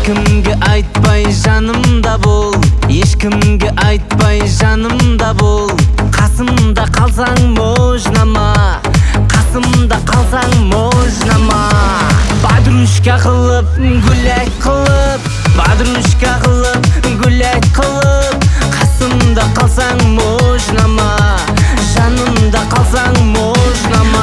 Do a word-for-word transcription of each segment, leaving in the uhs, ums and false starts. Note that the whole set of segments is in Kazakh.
Ешкімге айтпай жанымда бол, ешкімге айтпай жанымда бол. Қасымда қалсаң можнама, қасымда қалсаң можнама. Подружка қылып, гулять қылып, подружка қылып, гулять қылып. Қасымда қалсаң можнама, жанымда қалсаң можнама.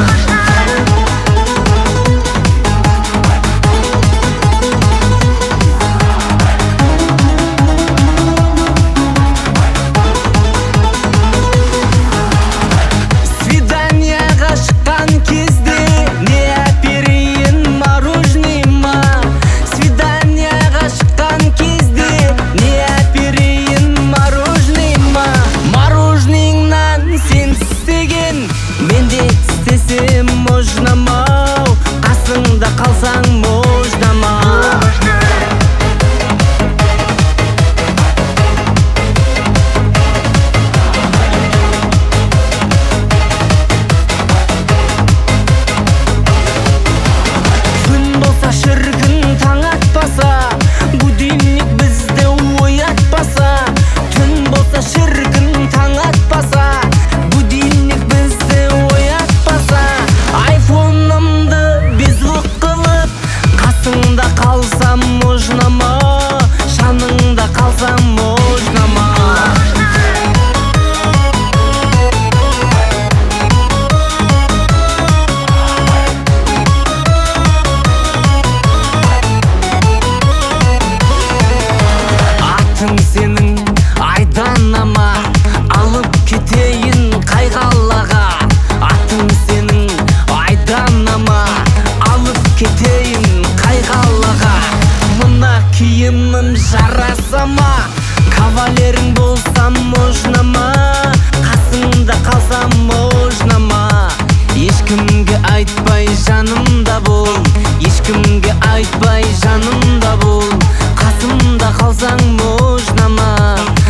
Можнама, қасыңда қалсаң можнама. Күн болса шіркін таң атпаса, будильник бізді оятпаса. Түн болса шіркін таң атпаса, будильник бізді оятпаса. Айфонымды безлік қылып, қасыңда қалсам можнама, жаныңда қалсам можнама. Атың сенің айданама, алып кетейін қай қалаға. Атың сенің айданама, алып кетейін қай қалаға. Мына киімім жараса ма, кавалерің болсам можнама, қасыңда қалсам можнама. Ешкімге айтпай жанымда бол, ешкімге айтпай жанымда бол. Қасымда қалсаң можнама.